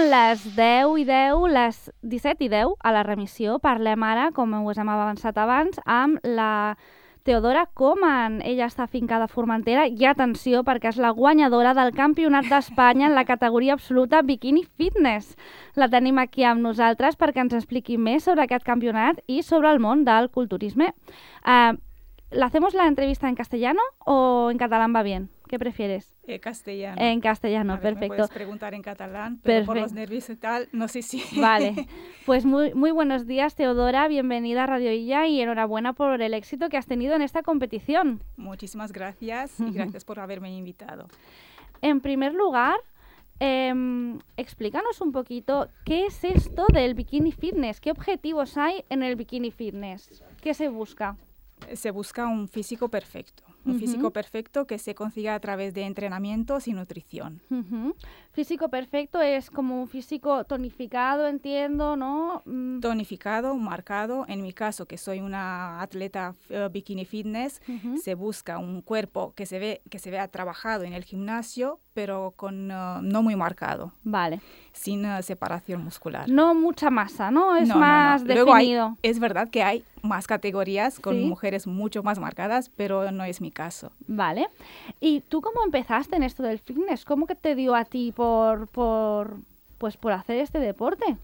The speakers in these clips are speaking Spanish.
Són les 10:10, les 17:10 a la remissió. Parlem ara, com us hem avançat abans, amb la Teodora Koman. Ella està afincada a Formentera i atenció perquè és la guanyadora del Campionat d'Espanya en la categoria absoluta Bikini Fitness. La tenim aquí amb nosaltres perquè ens expliqui més sobre aquest campionat i sobre el món del culturisme. ¿La hacemos la entrevista en castellano o en catalán va bien? ¿Qué prefieres? Castellano. En castellano, A ver, perfecto. me puedes preguntar en catalán, pero por los nervios y tal, no sé si... Vale, pues muy buenos días, Teodora, bienvenida a Radio Illa y enhorabuena por el éxito que has tenido en esta competición. Muchísimas gracias y gracias por haberme invitado. En primer lugar, explícanos un poquito qué es esto del Bikini Fitness, qué objetivos hay en el Bikini Fitness, qué se busca. Se busca un físico perfecto. Un físico perfecto que se consiga a través de entrenamientos y nutrición. Físico perfecto es como un físico tonificado, entiendo, ¿no? Tonificado, marcado. En mi caso, que soy una atleta bikini fitness, se busca un cuerpo que se vea trabajado en el gimnasio, pero con no muy marcado. Vale. Sin separación muscular. No mucha masa, ¿no? Es más definido. Luego es verdad que hay más categorías con mujeres mucho más marcadas, pero no es mi caso. Vale. ¿Y tú cómo empezaste en esto del fitness? ¿Cómo que te dio a ti por hacer este deporte?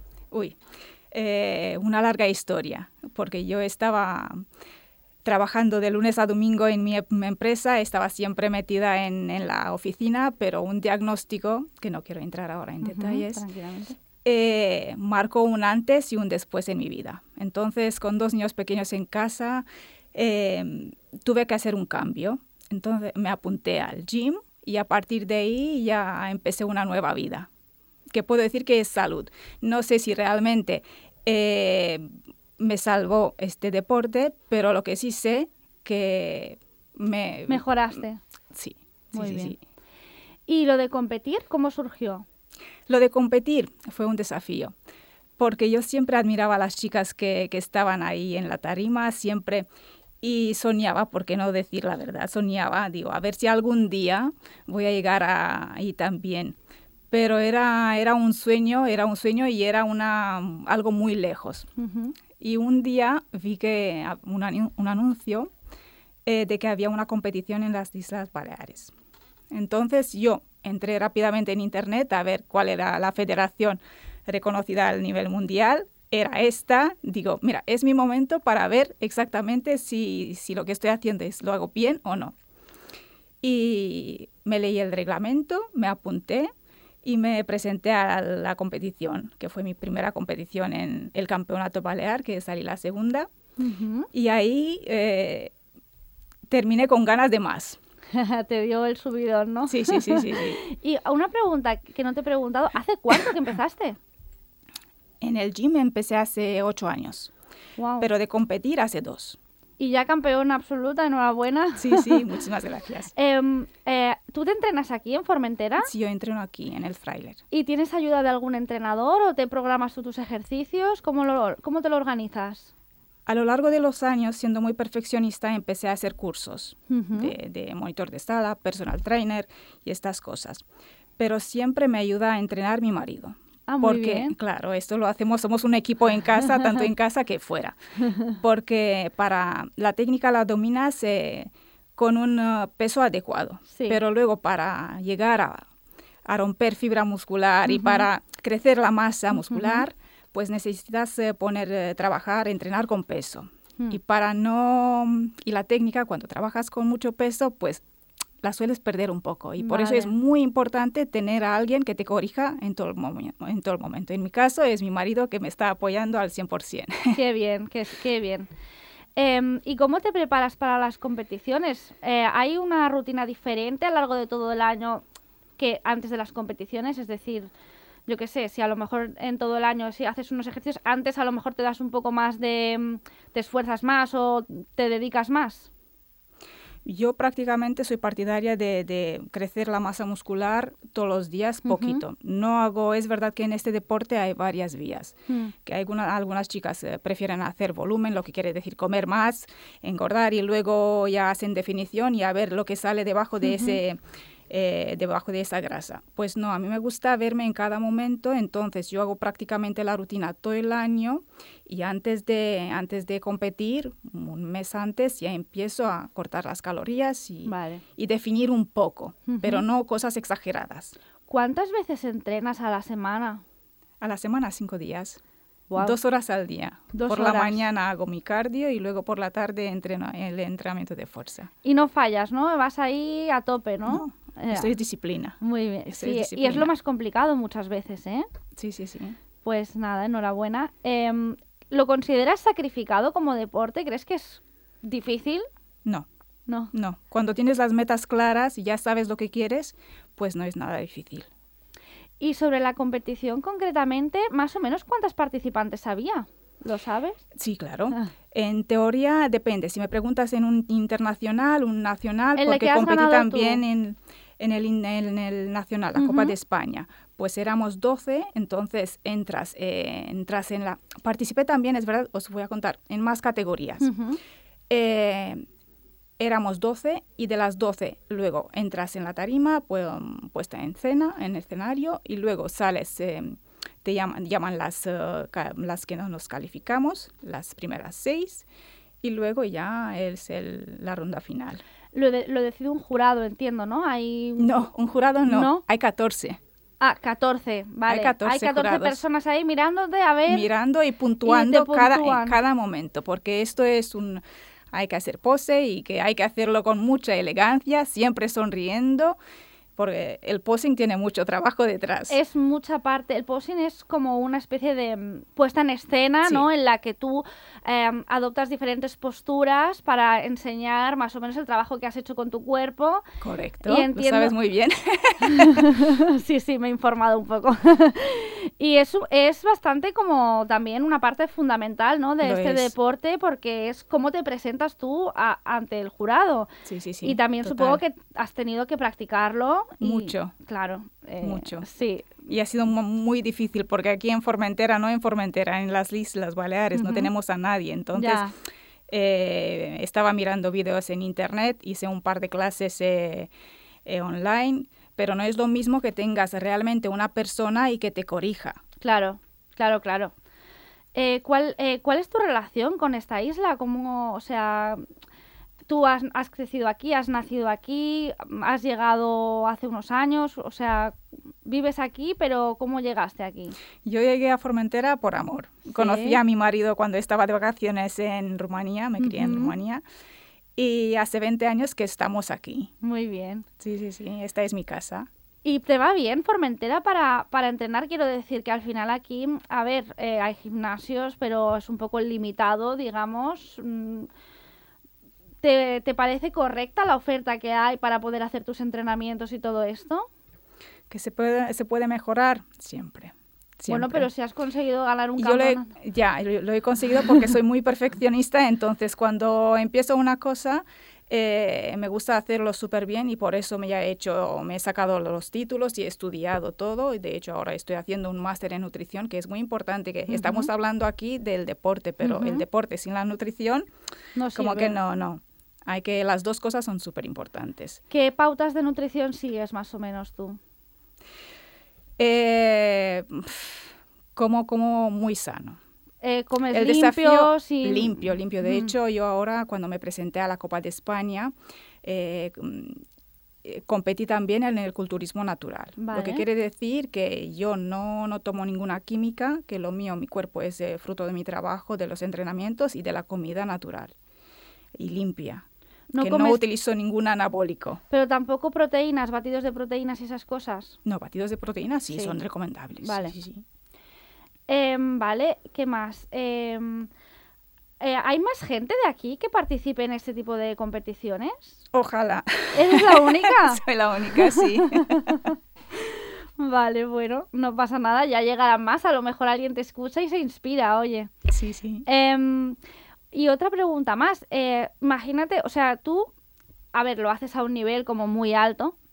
Una larga historia, porque yo estaba trabajando de lunes a domingo en mi empresa, estaba siempre metida en la oficina, pero un diagnóstico, que no quiero entrar ahora en detalles, marcó un antes y un después en mi vida. Entonces, con 2 niños pequeños en casa, tuve que hacer un cambio. Entonces, me apunté al gym y a partir de ahí ya empecé una nueva vida, que puedo decir que es salud. No sé si realmente me salvó este deporte, pero lo que sí sé que ¿Mejoraste? Sí. Muy bien. Sí. ¿Y lo de competir, cómo surgió? Lo de competir fue un desafío, porque yo siempre admiraba a las chicas que estaban ahí en la tarima, siempre, y soñaba, por qué no decir la verdad, soñaba, digo, a ver si algún día voy a llegar ahí también. Pero era un sueño y era algo muy lejos. Y un día vi que un anuncio de que había una competición en las Islas Baleares. Entonces yo entré rápidamente en internet a ver cuál era la federación reconocida a nivel mundial. Era esta. Digo, mira, es mi momento para ver exactamente si lo que estoy haciendo lo hago bien o no. Y me leí el reglamento, me apunté y me presenté a la competición, que fue mi primera competición en el Campeonato Balear, que salí la segunda. Y ahí terminé con ganas de más. Te dio el subidón, ¿no? Sí. Y una pregunta que no te he preguntado, ¿hace cuánto que empezaste? En el gym empecé hace 8 años, pero de competir hace 2. Y ya campeona absoluta, enhorabuena. Sí, muchísimas gracias. ¿Tú te entrenas aquí en Formentera? Sí, yo entreno aquí, en el Frailer. ¿Y tienes ayuda de algún entrenador o te programas tú tus ejercicios? ¿Cómo te lo organizas? A lo largo de los años, siendo muy perfeccionista, empecé a hacer cursos de monitor de sala, personal trainer y estas cosas. Pero siempre me ayuda a entrenar mi marido. Muy bien. Claro, esto lo hacemos, somos un equipo en casa, tanto en casa que fuera. Porque para la técnica la dominas con un peso adecuado. Sí. Pero luego para llegar a romper fibra muscular y para crecer la masa muscular, pues necesitas trabajar, entrenar con peso. Y la técnica, cuando trabajas con mucho peso, pues la sueles perder un poco. Y por eso es muy importante tener a alguien que te corrija en todo el momento. En mi caso es mi marido que me está apoyando al 100%. Qué bien, qué bien. ¿Y cómo te preparas para las competiciones? ¿Hay una rutina diferente a lo largo de todo el año que antes de las competiciones? Es decir, yo qué sé, si a lo mejor en todo el año si haces unos ejercicios, antes a lo mejor te das un poco más te esfuerzas más o te dedicas más. Yo prácticamente soy partidaria de crecer la masa muscular todos los días, poquito. Es verdad que en este deporte hay varias vías, que algunas chicas prefieren hacer volumen, lo que quiere decir comer más, engordar y luego ya hacen definición y a ver lo que sale debajo de debajo de esa grasa. Pues no, a mí me gusta verme en cada momento, entonces yo hago prácticamente la rutina todo el año y antes de competir, un mes antes, ya empiezo a cortar las calorías y definir un poco, pero no cosas exageradas. ¿Cuántas veces entrenas a la semana? A la semana, 5 días. Wow. 2 horas al día. 2 por horas. La mañana hago mi cardio y luego por la tarde entreno el entrenamiento de fuerza. Y no fallas, ¿no? Vas ahí a tope, ¿no? No, esto es disciplina. Muy bien. Esto Sí, es disciplina. y es lo más complicado muchas veces, ¿eh? Sí, sí, sí. Pues nada, enhorabuena. ¿Lo consideras sacrificado como deporte? ¿Crees que es difícil? No. No. No. Cuando tienes las metas claras y ya sabes lo que quieres, pues no es nada difícil. Y sobre la competición concretamente, más o menos, ¿cuántas participantes había? ¿Lo sabes? Sí, claro. En teoría depende. Si me preguntas en un internacional, un nacional, porque competí también en el nacional, la Copa de España, pues éramos 12, entonces entras en la... Participé también, es verdad, os voy a contar, en más categorías. Éramos 12 y de las 12 luego entras en la tarima, puesta en escenario, y luego sales, te llaman las que no nos calificamos, las primeras 6, y luego ya es la ronda final. Lo decide un jurado, entiendo, ¿no? No, un jurado no, hay 14. Ah, 14, vale. Hay 14 personas ahí mirándote, a ver... Mirando y puntuando en cada momento, porque esto es hay que hacer pose y que hay que hacerlo con mucha elegancia, siempre sonriendo, porque el posing tiene mucho trabajo detrás. Es mucha parte. El posing es como una especie de puesta en escena, sí, ¿no? En la que tú adoptas diferentes posturas para enseñar más o menos el trabajo que has hecho con tu cuerpo. Correcto, lo sabes muy bien. Sí, me he informado un poco. Y eso es bastante como también una parte fundamental, ¿no? De este deporte, porque es cómo te presentas tú ante el jurado. Sí. Y también total. Supongo que has tenido que practicarlo. Mucho. Claro. Mucho. Sí. Y ha sido muy difícil porque aquí en Formentera, en las Islas Baleares, no tenemos a nadie. Entonces, estaba mirando videos en internet, hice un par de clases online, pero no es lo mismo que tengas realmente una persona y que te corrija. Claro. ¿Cuál es tu relación con esta isla? ¿Cómo, o sea... Tú has crecido aquí, has nacido aquí, has llegado hace unos años, o sea, vives aquí, pero ¿cómo llegaste aquí? Yo llegué a Formentera por amor. ¿Sí? Conocí a mi marido cuando estaba de vacaciones en Rumanía, me crié en Rumanía, y hace 20 años que estamos aquí. Muy bien. Sí, esta es mi casa. ¿Y te va bien Formentera para entrenar? Quiero decir que al final aquí, a ver, hay gimnasios, pero es un poco limitado, digamos... ¿Te parece correcta la oferta que hay para poder hacer tus entrenamientos y todo esto? Que se puede mejorar siempre. Bueno, pero si has conseguido ganar un campeonato. Lo he conseguido porque soy muy perfeccionista, entonces cuando empiezo una cosa me gusta hacerlo súper bien y por eso me he sacado los títulos y he estudiado todo. Y de hecho ahora estoy haciendo un máster en nutrición, que es muy importante, que estamos hablando aquí del deporte, pero el deporte sin la nutrición, no como sirve. Que no. Las dos cosas son súper importantes. ¿Qué pautas de nutrición sigues más o menos tú? Como muy sano. ¿Comes el limpio? Desafío, limpio. De hecho, yo ahora, cuando me presenté a la Copa de España, competí también en el culturismo natural. Vale. Lo que quiere decir que yo no tomo ninguna química, que mi cuerpo es fruto de mi trabajo, de los entrenamientos y de la comida natural y limpia. No utilizo ningún anabólico. Pero tampoco proteínas, batidos de proteínas y esas cosas. No, batidos de proteínas sí. Son recomendables. Vale. Sí. Vale, ¿qué más? ¿Hay más gente de aquí que participe en este tipo de competiciones? Ojalá. ¿Eres la única? Soy la única, sí. Vale, bueno, no pasa nada, ya llegarán más, a lo mejor alguien te escucha y se inspira, oye. Sí. Y otra pregunta más, imagínate, o sea, tú, a ver, lo haces a un nivel como muy alto,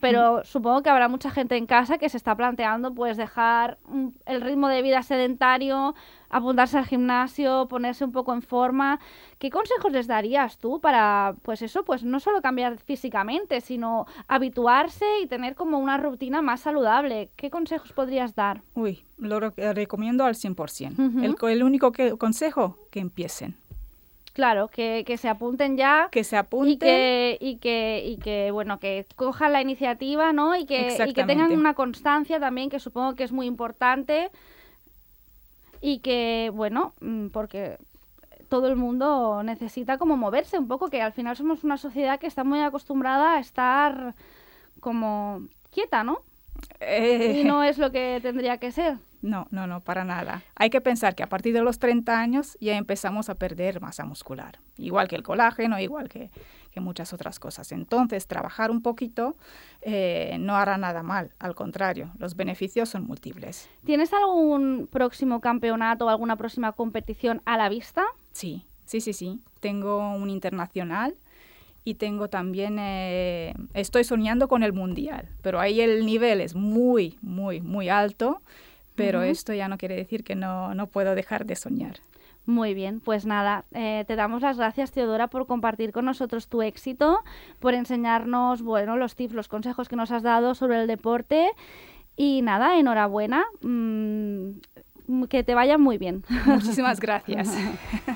pero supongo que habrá mucha gente en casa que se está planteando pues dejar el ritmo de vida sedentario, apuntarse al gimnasio, ponerse un poco en forma. ¿Qué consejos les darías tú para, pues eso, pues no solo cambiar físicamente, sino habituarse y tener como una rutina más saludable? ¿Qué consejos podrías dar? Uy, lo recomiendo al 100%. Ujú. El único consejo, que empiecen. Claro, que se apunten ya. Que se apunten. Y que, bueno, que cojan la iniciativa, ¿no? Y que tengan Exactamente. una constancia también, que supongo que es muy importante. Y que, bueno, porque todo el mundo necesita como moverse un poco, que al final somos una sociedad que está muy acostumbrada a estar como quieta, ¿no? Y no es lo que tendría que ser. No, para nada. Hay que pensar que a partir de los 30 años ya empezamos a perder masa muscular, igual que el colágeno, igual que muchas otras cosas. Entonces, trabajar un poquito no hará nada mal, al contrario, los beneficios son múltiples. ¿Tienes algún próximo campeonato o alguna próxima competición a la vista? Sí. Tengo un internacional y tengo también, estoy soñando con el mundial, pero ahí el nivel es muy, muy, muy alto. Pero esto ya no quiere decir que no puedo dejar de soñar. Muy bien, pues nada, te damos las gracias, Teodora, por compartir con nosotros tu éxito, por enseñarnos, bueno, los tips, los consejos que nos has dado sobre el deporte. Y nada, enhorabuena, que te vaya muy bien. Muchísimas gracias.